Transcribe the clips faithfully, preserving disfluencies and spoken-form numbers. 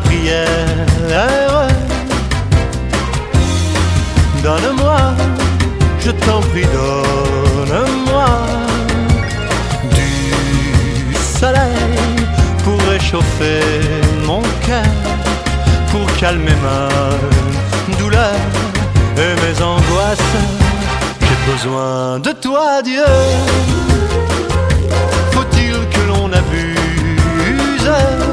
prière. Donne-moi, je t'en prie, donne-moi du soleil pour réchauffer mon cœur, pour calmer ma douleur et mes angoisses. J'ai besoin de toi, Dieu. Faut-il que l'on abuse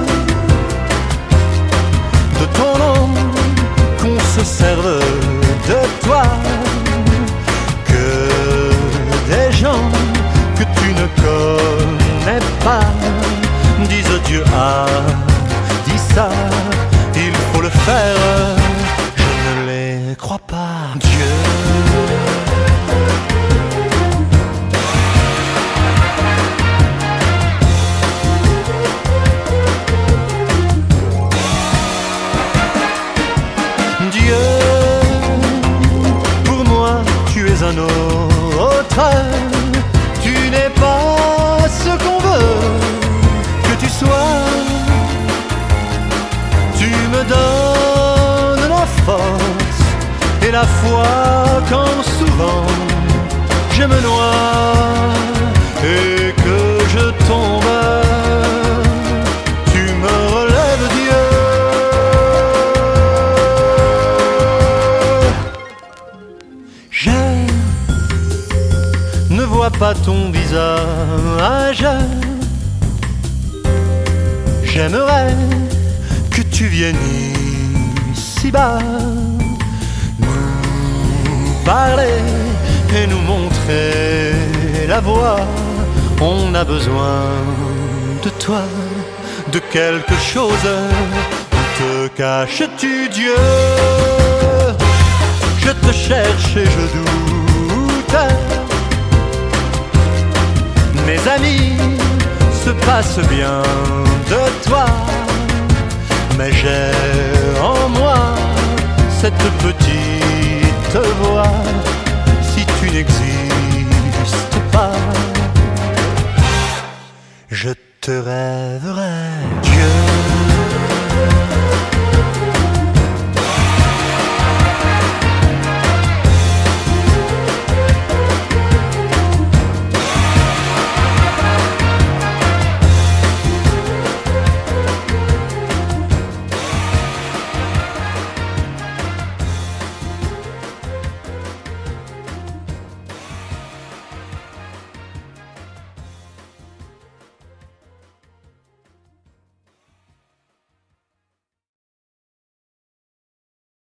de ton nom, qu'on se serve de toi, que des gens que tu ne connais pas disent Dieu a dit ça, il faut le faire. Je ne les crois pas, Dieu. Dieu, pour moi, tu es un autre. Tu n'es pas ce qu'on veut que tu sois. Tu me donnes la force et la foi quand souvent je me noie et que je tombe. Tu me relèves, Dieu. Je ne vois pas ton visage. J'aimerais que tu viennes ici bas, nous parler et nous montrer la voie. On a besoin de toi, de quelque chose. Où te caches-tu, Dieu? Je te cherche et je doute. Mes amis se passent bien de toi, mais j'ai en moi cette petite voix. Si tu n'existes pas, je te rêverai.